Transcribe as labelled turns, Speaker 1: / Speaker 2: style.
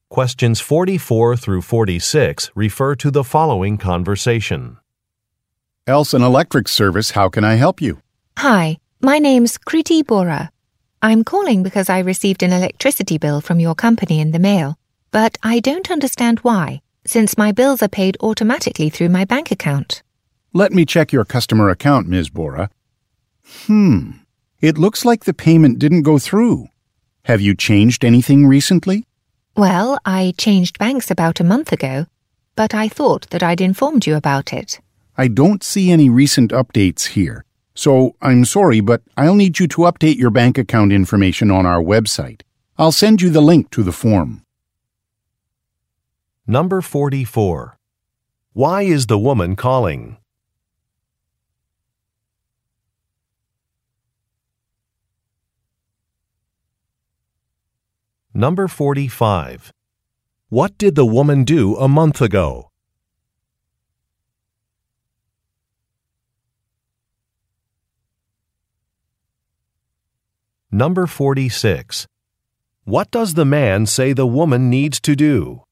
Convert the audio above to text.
Speaker 1: Questions 44 through 46 refer to the following conversation.
Speaker 2: Elson Electric Service, how can I help you?
Speaker 3: Hi, my name's Kriti Bora. I'm calling because I received an electricity bill from your company in the mail, but I don't understand why, since my bills are paid automatically through my bank account.
Speaker 2: Let me check your customer account, Ms. Bora. It looks like the payment didn't go through. Have you changed anything recently?
Speaker 3: Well, I changed banks about a month ago, but I thought that I'd informed you about it.
Speaker 2: I don't see any recent updates here. So, I'm sorry, but I'll need you to update your bank account information on our website. I'll send you the link to the form.
Speaker 1: Number 44. Why is the woman calling? Number 45. What did the woman do a month ago? Number 46. What does the man say the woman needs to do?